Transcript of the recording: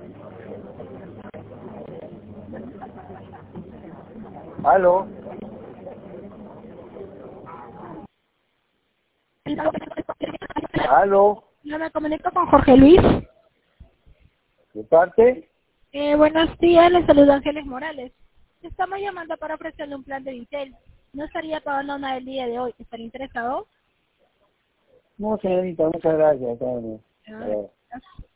¿Aló? ¿Aló? Yo me comunico con Jorge Luis. ¿De parte? Buenos días, le saluda Ángeles Morales. Estamos llamando para ofrecerle un plan de Vitel. No estaría pagando nada el día de hoy. ¿Estaría interesado? No, señorita, muchas gracias. Está bien. Ah,